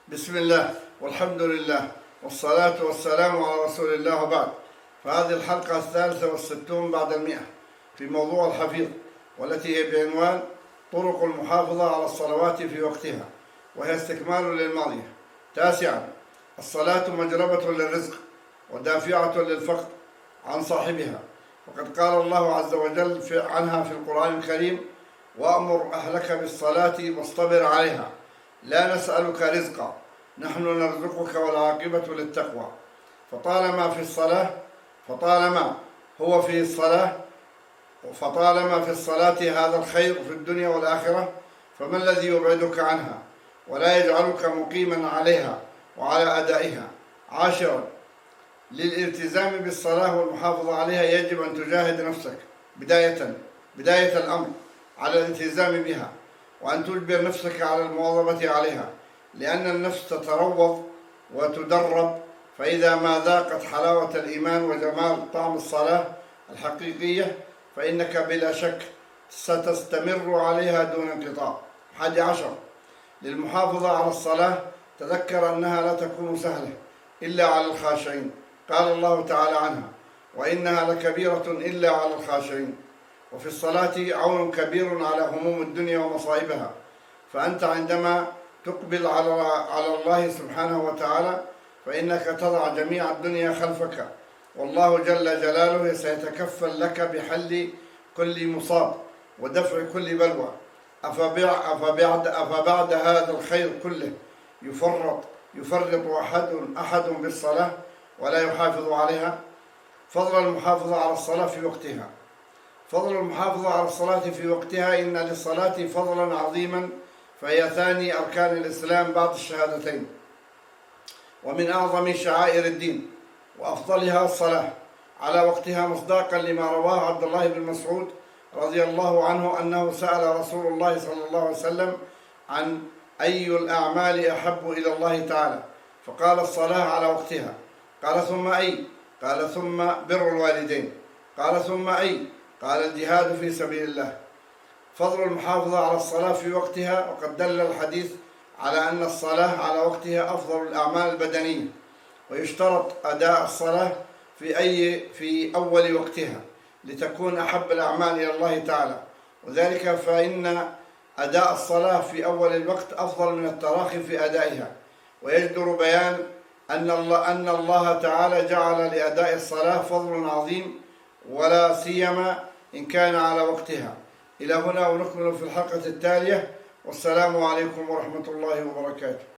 بسم الله والحمد لله والصلاة والسلام على رسول الله وبعد. فهذه الحلقة 63 بعد 100 في موضوع الحفيظ، والتي هي بعنوان طرق المحافظة على الصلوات في وقتها، وهي استكمال للماضية. 9. الصلاة مجلبة للرزق ودافعة للفقر عن صاحبها، وقد قال الله عز وجل عنها في القرآن الكريم: وأمر أهلك بالصلاة واصطبر عليها لا نسألك رزقا نحن نرزقك والعاقبة للتقوى. فطالما في الصلاة هذا الخير في الدنيا والآخرة، فما الذي يبعدك عنها ولا يجعلك مقيما عليها وعلى أدائها؟ 10. للالتزام بالصلاة والمحافظة عليها يجب أن تجاهد نفسك بداية الأمر على الالتزام بها، وأن تجبر نفسك على المواظبة عليها، لأن النفس تتروض وتدرب، فإذا ما ذاقت حلاوة الإيمان وجمال طعم الصلاة الحقيقية فإنك بلا شك ستستمر عليها دون انقطاع. 11. للمحافظة على الصلاة تذكر أنها لا تكون سهلة إلا على الخاشعين، قال الله تعالى عنها: وإنها لكبيرة إلا على الخاشعين. وفي الصلاة عون كبير على هموم الدنيا ومصائبها، فأنت عندما تقبل على الله سبحانه وتعالى فإنك تضع جميع الدنيا خلفك، والله جل جلاله سيتكفل لك بحل كل مصاب ودفع كل بلوى. أفبعد هذا الخير كله يفرط أحد بالصلاة ولا يحافظ عليها؟ فضل المحافظة على الصلاة في وقتها. فضل المحافظة على الصلاة في وقتها: إن للصلاة فضلا عظيما، فهي ثاني أركان الإسلام بعد الشهادتين، ومن أعظم شعائر الدين، وأفضلها الصلاة على وقتها، مصداقا لما رواه عبد الله بن مسعود رضي الله عنه أنه سأل رسول الله صلى الله عليه وسلم عن أي الأعمال أحب إلى الله تعالى، فقال: الصلاة على وقتها. قال: ثم أي؟ قال: ثم بر الوالدين. قال: ثم أي؟ قال: الجهاد في سبيل الله. فضل المحافظة على الصلاة في وقتها، وقد دل الحديث على أن الصلاة على وقتها أفضل الأعمال البدنية، ويشترط أداء الصلاة في أول وقتها لتكون أحب الأعمال إلى الله تعالى، وذلك فإن أداء الصلاة في أول الوقت أفضل من التراخي في أدائها. ويجدر بيان أن الله تعالى جعل لأداء الصلاة فضل عظيم، ولا سيما إن كان على وقتها. إلى هنا ونكمل في الحلقة التالية، والسلام عليكم ورحمة الله وبركاته.